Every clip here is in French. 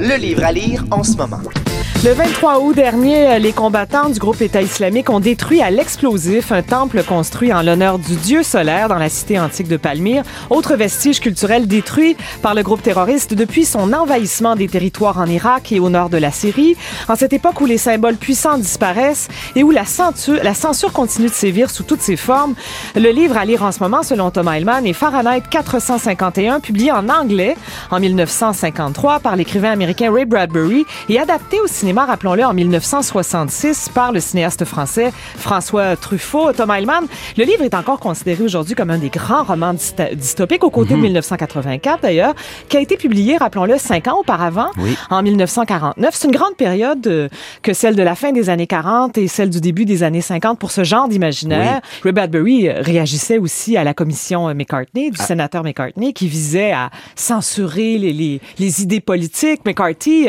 Le livre à lire en ce moment. Le 23 août dernier, les combattants du groupe État islamique ont détruit à l'explosif un temple construit en l'honneur du dieu solaire dans la cité antique de Palmyre, autre vestige culturel détruit par le groupe terroriste depuis son envahissement des territoires en Irak et au nord de la Syrie. En cette époque où les symboles puissants disparaissent et où la censure continue de sévir sous toutes ses formes, le livre à lire en ce moment, selon Thomas Hellman, est Fahrenheit 451, publié en anglais en 1953 par l'écrivain américain Ray Bradbury et adapté au cinéma, rappelons-le, en 1966 par le cinéaste français François Truffaut. Thomas Hellman, le livre est encore considéré aujourd'hui comme un des grands romans dystopiques, aux côtés de 1984 d'ailleurs, qui a été publié, rappelons-le, 5 ans auparavant, en 1949. C'est une grande période que celle de la fin des années 40 et celle du début des années 50 pour ce genre d'imaginaire. Ray Bradbury réagissait aussi à la commission McCartney, du sénateur McCartney, qui visait à censurer les idées politiques. McCarthy,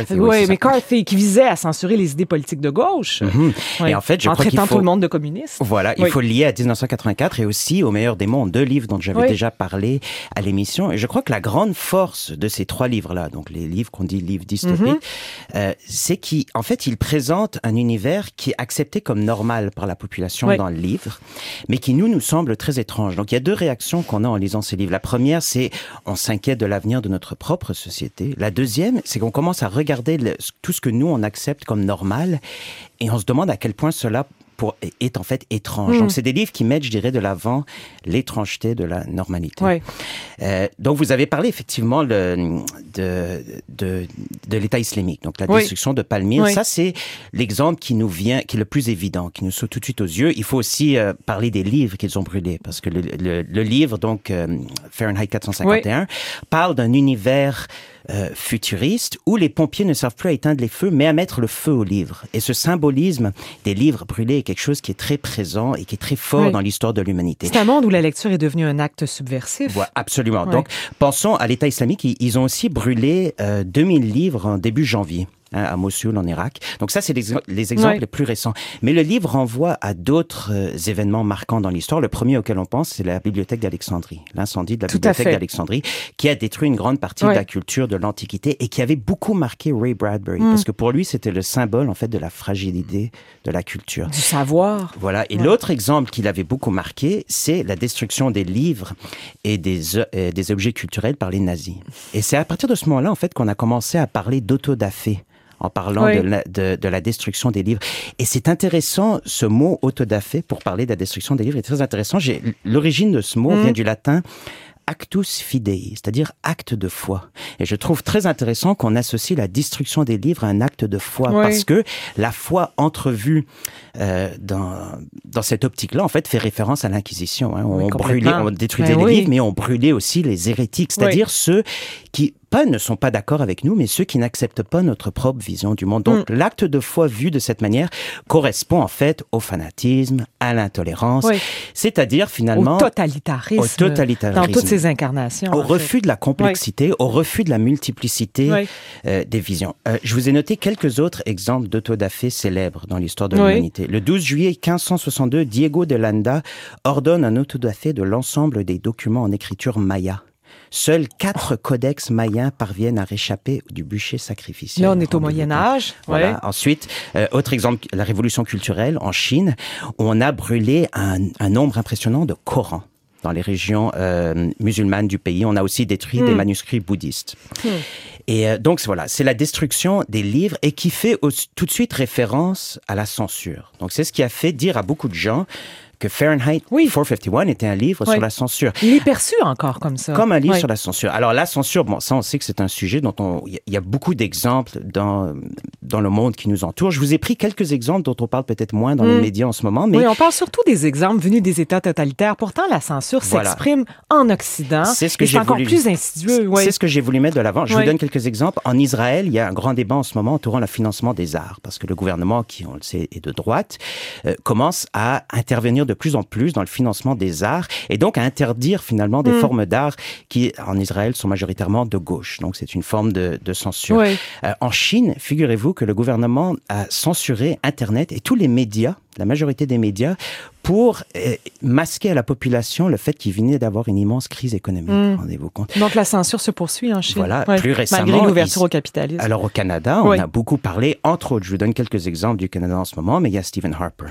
qui visait à censurer les idées politiques de gauche. Et en fait, en traitant tout le monde de communistes. Voilà, il faut le lier à 1984 et aussi Au meilleur des mondes, 2 livres dont j'avais déjà parlé à l'émission. Et je crois que la grande force de ces 3 livres-là, donc les livres qu'on dit livres dystopiques, c'est qu'en fait, ils présentent un univers qui est accepté comme normal par la population dans le livre, mais qui nous semble très étrange. Donc, il y a 2 réactions qu'on a en lisant ces livres. La première, c'est on s'inquiète de l'avenir de notre propre société. La deuxième, c'est qu'on commence à regarder tout ce que nous, on accepte comme normal et on se demande à quel point cela est en fait étrange. Donc, c'est des livres qui mettent, je dirais, de l'avant l'étrangeté de la normalité. Donc, vous avez parlé effectivement de l'État islamique, donc la destruction de Palmyre. Ça, c'est l'exemple qui nous vient, qui est le plus évident, qui nous saute tout de suite aux yeux. Il faut aussi parler des livres qu'ils ont brûlés, parce que le livre, donc Fahrenheit 451, parle d'un univers futuriste où les pompiers ne servent plus à éteindre les feux, mais à mettre le feu aux livres. Et ce symbolisme des livres brûlés est quelque chose qui est très présent et qui est très fort dans l'histoire de l'humanité. C'est un monde où la lecture est devenue un acte subversif. Ouais, absolument. Donc, pensons à l'État islamique. Ils ont aussi brûlé 2000 livres en début janvier. À Mossoul, en Irak. Donc ça, c'est les exemples les plus récents. Mais le livre renvoie à d'autres événements marquants dans l'histoire. Le premier auquel on pense, c'est la bibliothèque d'Alexandrie. L'incendie de la bibliothèque d'Alexandrie, qui a détruit une grande partie de la culture de l'Antiquité et qui avait beaucoup marqué Ray Bradbury. Parce que pour lui, c'était le symbole, en fait, de la fragilité de la culture. Du savoir. Voilà. Et l'autre exemple qu'il avait beaucoup marqué, c'est la destruction des livres et des objets culturels par les nazis. Et c'est à partir de ce moment-là, en fait, qu'on a commencé à parler d'autodafé, en parlant de la destruction des livres. Et c'est intéressant, ce mot autodafé, pour parler de la destruction des livres, est très intéressant. L'origine de ce mot vient du latin actus fidei, c'est-à-dire acte de foi. Et je trouve très intéressant qu'on associe la destruction des livres à un acte de foi, parce que la foi entrevue dans cette optique-là, en fait, fait référence à l'Inquisition. On détruisait les livres, mais on brûlait aussi les hérétiques, c'est-à-dire ceux qui ne sont pas d'accord avec nous, mais ceux qui n'acceptent pas notre propre vision du monde. Donc, l'acte de foi vu de cette manière correspond en fait au fanatisme, à l'intolérance, c'est-à-dire finalement... Au totalitarisme. Dans toutes ses incarnations. Au refus de la complexité, au refus de la multiplicité des visions. Je vous ai noté quelques autres exemples d'autodafé célèbres dans l'histoire de l'humanité. Le 12 juillet 1562, Diego de Landa ordonne un autodafé de l'ensemble des documents en écriture maya. Seuls 4 codex mayens parviennent à réchapper du bûcher sacrificiel. Là, on est au Moyen-Âge. Voilà. Ensuite, autre exemple, la révolution culturelle en Chine, où on a brûlé un nombre impressionnant de Corans. Dans les régions musulmanes du pays, on a aussi détruit des manuscrits bouddhistes. Et donc, voilà, c'est la destruction des livres et qui fait tout de suite référence à la censure. Donc, c'est ce qui a fait dire à beaucoup de gens que Fahrenheit 451 était un livre sur la censure. Il est perçu encore comme ça. Comme un livre sur la censure. Alors la censure, bon, ça on sait que c'est un sujet dont il y a beaucoup d'exemples dans le monde qui nous entoure. Je vous ai pris quelques exemples dont on parle peut-être moins dans les médias en ce moment. Mais... Oui, on parle surtout des exemples venus des États totalitaires. Pourtant, la censure s'exprime en Occident. C'est ce que j'ai encore plus insidieux. C'est ce que j'ai voulu mettre de l'avant. Je vous donne quelques exemples. En Israël, il y a un grand débat en ce moment entourant le financement des arts, parce que le gouvernement, qui on le sait est de droite, commence à intervenir de plus en plus dans le financement des arts et donc à interdire finalement des formes d'art qui, en Israël, sont majoritairement de gauche. Donc, c'est une forme de censure. En Chine, figurez-vous que le gouvernement a censuré Internet et tous les médias, la majorité des médias, pour masquer à la population le fait qu'il venait d'avoir une immense crise économique. Rendez-vous compte. Donc, la censure se poursuit en Chine. Voilà, plus récemment. Malgré l'ouverture au capitalisme. Alors, au Canada, on a beaucoup parlé, entre autres, je vous donne quelques exemples du Canada en ce moment, mais il y a Stephen Harper,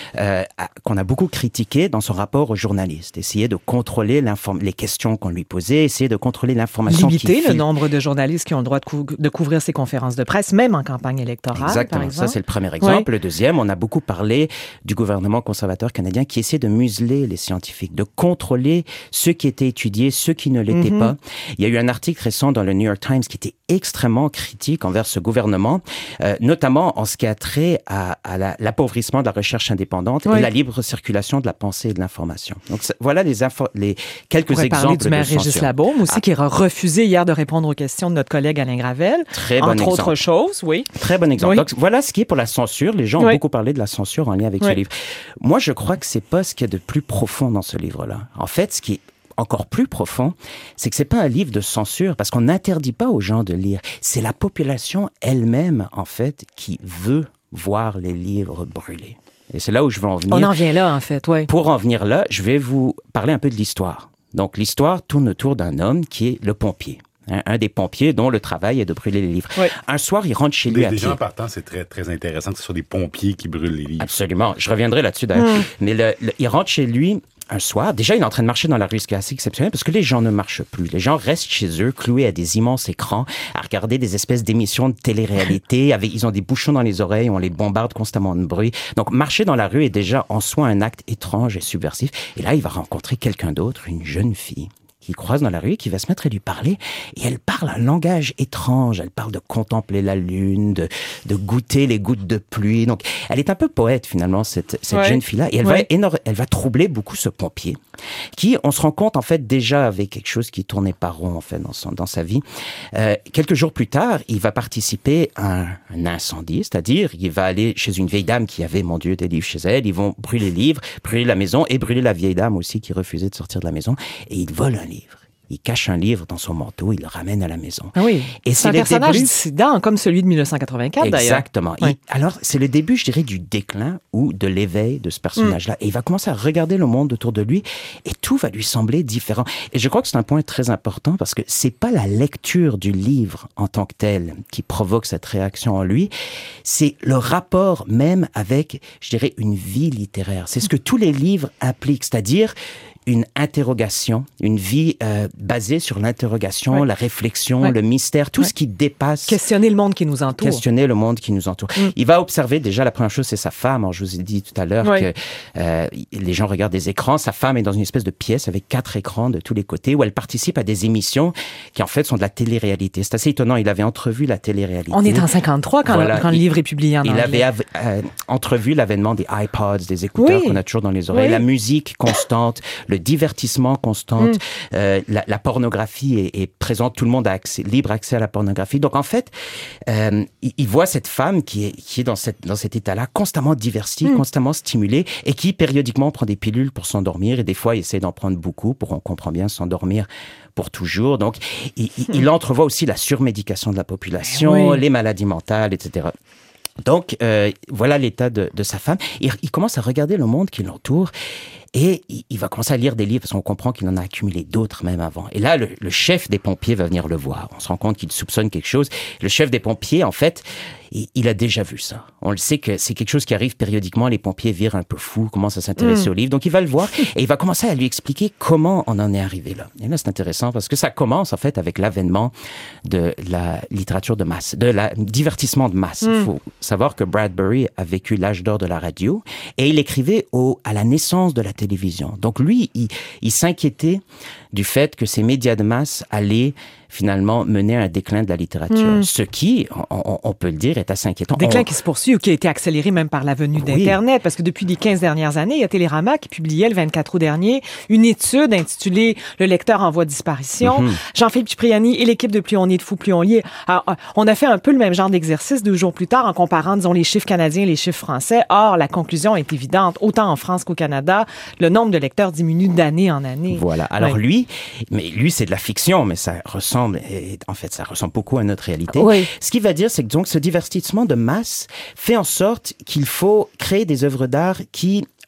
qu'on a beaucoup critiqué dans son rapport aux journalistes. Essayer de contrôler les questions qu'on lui posait, essayer de contrôler l'information limiter le nombre de journalistes qui ont le droit de couvrir ces conférences de presse, même en campagne électorale. Exactement, par exemple. ça c'est le premier exemple. Le deuxième, on a beaucoup parlé du gouvernement conservateur canadien qui essaie de museler les scientifiques, de contrôler ceux qui étaient étudiés, ceux qui ne l'étaient pas. Il y a eu un article récent dans le New York Times qui était extrêmement critique envers ce gouvernement, notamment en ce qui a trait à l'appauvrissement de la recherche indépendante et la libre circulation de la pensée et de l'information. Donc voilà les quelques exemples parler du maire de censure. Régis Labaume aussi, qui a refusé hier de répondre aux questions de notre collègue Alain Gravel. Très bon exemple. Entre autres choses, oui. Très bon exemple. Oui. Donc, voilà ce qui est pour la censure. Les gens ont beaucoup parlé de la censure en lien avec ce livre. Moi, je crois que c'est pas ce qu'il y a de plus profond dans ce livre-là. En fait, ce qui est encore plus profond, c'est que c'est pas un livre de censure, parce qu'on n'interdit pas aux gens de lire. C'est la population elle-même, en fait, qui veut voir les livres brûlés. Et c'est là où je veux en venir. On en vient là, en fait, oui. Pour en venir là, je vais vous parler un peu de l'histoire. Donc, l'histoire tourne autour d'un homme qui est le pompier. Un des pompiers dont le travail est de brûler les livres. Oui. Un soir, il rentre chez lui à pied. Déjà, en partant, c'est très, très intéressant que ce soit des pompiers qui brûlent les livres. Absolument. Je reviendrai là-dessus, d'ailleurs. Mais il rentre chez lui un soir. Déjà, il est en train de marcher dans la rue, ce qui est assez exceptionnel, parce que les gens ne marchent plus. Les gens restent chez eux, cloués à des immenses écrans, à regarder des espèces d'émissions de télé-réalité. Ils ont des bouchons dans les oreilles, on les bombarde constamment de bruit. Donc, marcher dans la rue est déjà en soi un acte étrange et subversif. Et là, il va rencontrer quelqu'un d'autre, une jeune fille, qu'il croise dans la rue, qui va se mettre à lui parler, et elle parle un langage étrange. Elle parle de contempler la lune, de goûter les gouttes de pluie. Donc, elle est un peu poète, finalement, cette jeune fille-là, et elle va troubler beaucoup ce pompier, qui, on se rend compte, en fait, déjà avait quelque chose qui tournait pas rond, en fait, dans sa vie. Quelques jours plus tard, il va participer à un incendie, c'est-à-dire, il va aller chez une vieille dame qui avait, mon Dieu, des livres chez elle. Ils vont brûler les livres, brûler la maison, et brûler la vieille dame aussi, qui refusait de sortir de la maison, et il vole un livre. Il cache un livre dans son manteau, il le ramène à la maison. Ah oui, et c'est un personnage dissident, comme celui de 1984, d'ailleurs. Exactement. Oui. Alors, c'est le début, je dirais, du déclin ou de l'éveil de ce personnage-là. Et il va commencer à regarder le monde autour de lui et tout va lui sembler différent. Et je crois que c'est un point très important parce que c'est pas la lecture du livre en tant que tel qui provoque cette réaction en lui, c'est le rapport même avec, je dirais, une vie littéraire. C'est ce que tous les livres impliquent, c'est-à-dire une interrogation, une vie basée sur l'interrogation, la réflexion, le mystère, tout ce qui dépasse... Questionner le monde qui nous entoure. Questionner le monde qui nous entoure. Il va observer, déjà, la première chose, c'est sa femme. Alors, je vous ai dit tout à l'heure que les gens regardent des écrans. Sa femme est dans une espèce de pièce avec 4 écrans de tous les côtés où elle participe à des émissions qui, en fait, sont de la télé-réalité. C'est assez étonnant. Il avait entrevu la télé-réalité. On est en 53 quand le livre est publié en anglais. Il avait entrevu l'avènement des iPods, des écouteurs qu'on a toujours dans les oreilles, la musique constante, le divertissement constant, la pornographie est présente, tout le monde a libre accès à la pornographie. Donc en fait, il voit cette femme qui est dans cet état-là, constamment diversifiée, constamment stimulée, et qui périodiquement prend des pilules pour s'endormir, et des fois il essaie d'en prendre beaucoup pour, on comprend bien, s'endormir pour toujours. Donc il entrevoit aussi la surmédication de la population, les maladies mentales, etc. Donc, voilà l'état de sa femme. Il commence à regarder le monde qui l'entoure et il va commencer à lire des livres parce qu'on comprend qu'il en a accumulé d'autres même avant. Et là, le chef des pompiers va venir le voir. On se rend compte qu'il soupçonne quelque chose. Le chef des pompiers, en fait, il a déjà vu ça. On le sait que c'est quelque chose qui arrive périodiquement. Les pompiers virent un peu fous, commencent à s'intéresser au livre. Donc, il va le voir et il va commencer à lui expliquer comment on en est arrivé là. Et là, c'est intéressant parce que ça commence, en fait, avec l'avènement de la littérature de masse, divertissement de masse. Il faut savoir que Bradbury a vécu l'âge d'or de la radio et il écrivait à la naissance de la télévision. Donc, lui, il s'inquiétait du fait que ces médias de masse allaient finalement mener à un déclin de la littérature. Ce qui, on peut le dire, est assez inquiétant. Déclin qui se poursuit ou qui a été accéléré même par la venue d'Internet, parce que depuis les 15 dernières années, il y a Télérama qui publiait le 24 août dernier une étude intitulée « Le lecteur en voie de disparition ». Jean-Philippe Cipriani et l'équipe de Plus on est de fou, plus on lit. Alors, on a fait un peu le même genre d'exercice 2 jours plus tard en comparant, disons, les chiffres canadiens et les chiffres français. Or, la conclusion est évidente. Autant en France qu'au Canada, le nombre de lecteurs diminue d'année en année. Voilà. Alors lui, c'est de la fiction, mais ça ressemble beaucoup à notre réalité. Oui. Ce qu'il va dire, c'est que donc ce divertissement de masse fait en sorte qu'il faut créer des œuvres d'art qui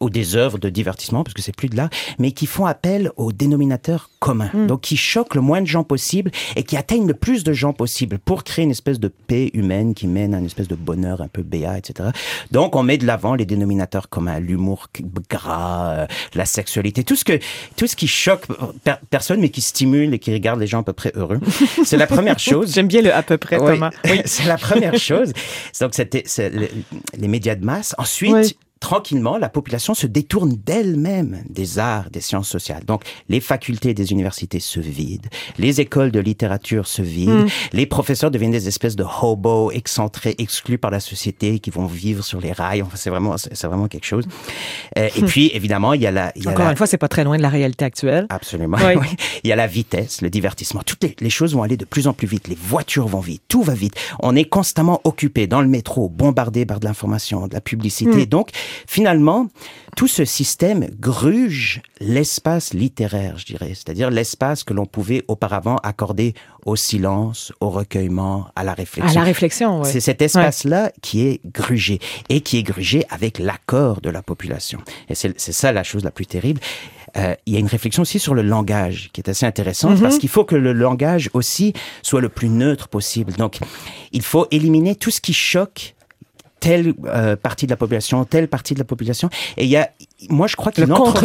ou des œuvres de divertissement, parce que c'est plus de l'art, mais qui font appel au dénominateur commun. Donc, qui choquent le moins de gens possible et qui atteignent le plus de gens possible pour créer une espèce de paix humaine qui mène à une espèce de bonheur un peu béat, etc. Donc, on met de l'avant les dénominateurs communs, l'humour gras, la sexualité, tout ce qui choque personne, mais qui stimule et qui regarde les gens à peu près heureux. C'est la première chose. J'aime bien le à peu près, Thomas. Oui. C'est la première chose. Donc, c'est les médias de masse. Ensuite, tranquillement, la population se détourne d'elle-même des arts, des sciences sociales. Donc, les facultés des universités se vident, les écoles de littérature se vident, les professeurs deviennent des espèces de hobos excentrés, exclus par la société, qui vont vivre sur les rails. Enfin, c'est vraiment quelque chose. Et puis, évidemment, il y a Encore une fois, c'est pas très loin de la réalité actuelle. Absolument. Oui. Il y a la vitesse, le divertissement. Toutes les choses vont aller de plus en plus vite. Les voitures vont vite. Tout va vite. On est constamment occupé dans le métro, bombardé par de l'information, de la publicité. Donc, finalement, tout ce système gruge l'espace littéraire, je dirais. C'est-à-dire l'espace que l'on pouvait auparavant accorder au silence, au recueillement, à la réflexion. À la réflexion, oui. C'est cet espace-là qui est grugé. Et qui est grugé avec l'accord de la population. Et c'est ça la chose la plus terrible. Il y a une réflexion aussi sur le langage qui est assez intéressante parce qu'il faut que le langage aussi soit le plus neutre possible. Donc, il faut éliminer tout ce qui choque telle partie de la population, telle partie de la population. Et moi, je crois qu'il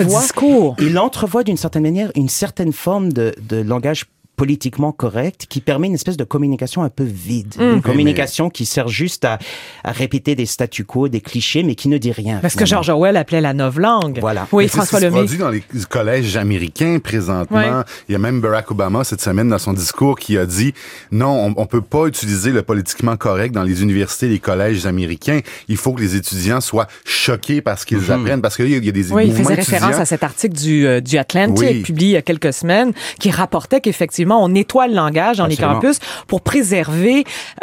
entrevoit d'une certaine manière une certaine forme de langage politiquement correct qui permet une espèce de communication un peu vide. Une communication qui sert juste à répéter des statu quo, des clichés, mais qui ne dit rien. Parce que George Orwell appelait la novlangue. Voilà. Oui, François Lemay. C'est produit dans les collèges américains présentement. Oui. Il y a même Barack Obama cette semaine dans son discours qui a dit non, on peut pas utiliser le politiquement correct dans les universités et les collèges américains. Il faut que les étudiants soient choqués par ce qu'ils apprennent. Parce qu'il y a des mouvements il faisait référence à cet article du Atlantic publié il y a quelques semaines qui rapportait qu'effectivement, on nettoie le langage dans les campus pour préserver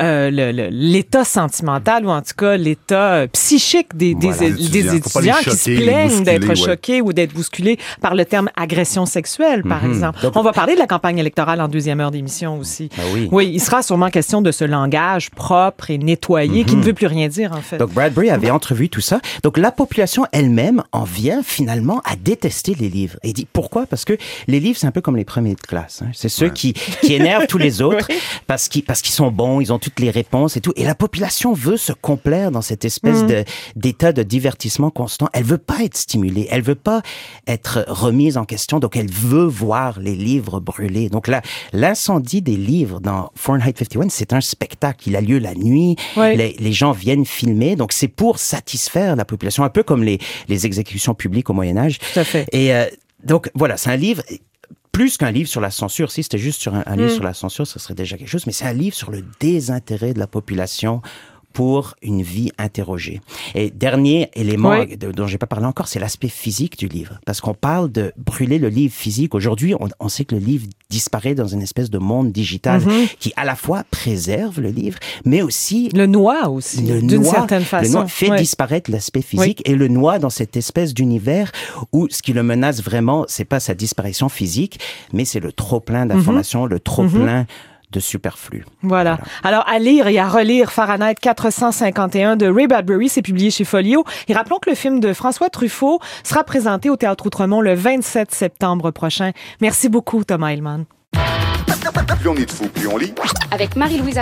l'état sentimental ou en tout cas l'état psychique des étudiants qui se plaignent d'être choqués ou d'être bousculés par le terme agression sexuelle, par exemple. Donc, on va parler de la campagne électorale en deuxième heure d'émission aussi. Oui, il sera sûrement question de ce langage propre et nettoyé qui ne veut plus rien dire, en fait. Donc, Bradbury avait entrevu tout ça. Donc, la population elle-même en vient finalement à détester les livres. Et il dit pourquoi? Parce que les livres, c'est un peu comme les premiers de classe. Hein. C'est ceux qui énervent tous les autres parce qu'ils sont bons, ils ont toutes les réponses et tout. Et la population veut se complaire dans cette espèce d'état de divertissement constant. Elle veut pas être stimulée, elle veut pas être remise en question, donc elle veut voir les livres brûler. Donc là, l'incendie des livres dans Fahrenheit 51, c'est un spectacle. Il a lieu la nuit, les gens viennent filmer, donc c'est pour satisfaire la population, un peu comme les exécutions publiques au Moyen-Âge. Tout à fait. Et donc voilà, c'est un livre... Plus qu'un livre sur la censure. Si c'était juste sur un livre sur la censure, ce serait déjà quelque chose. Mais c'est un livre sur le désintérêt de la population pour une vie interrogée. Et dernier élément dont j'ai pas parlé encore, c'est l'aspect physique du livre. Parce qu'on parle de brûler le livre physique. Aujourd'hui, on sait que le livre disparaît dans une espèce de monde digital qui à la fois préserve le livre, mais aussi... Le noie aussi, d'une certaine façon. Le noie fait disparaître l'aspect physique et le noie dans cette espèce d'univers où ce qui le menace vraiment, c'est pas sa disparition physique, mais c'est le trop-plein d'informations, le trop-plein de superflu. Voilà. Alors, à lire et à relire Fahrenheit 451 de Ray Bradbury, c'est publié chez Folio. Et rappelons que le film de François Truffaut sera présenté au Théâtre Outremont le 27 septembre prochain. Merci beaucoup, Thomas Hillman. Plus on est de fous, plus on lit. Avec Marie-Louise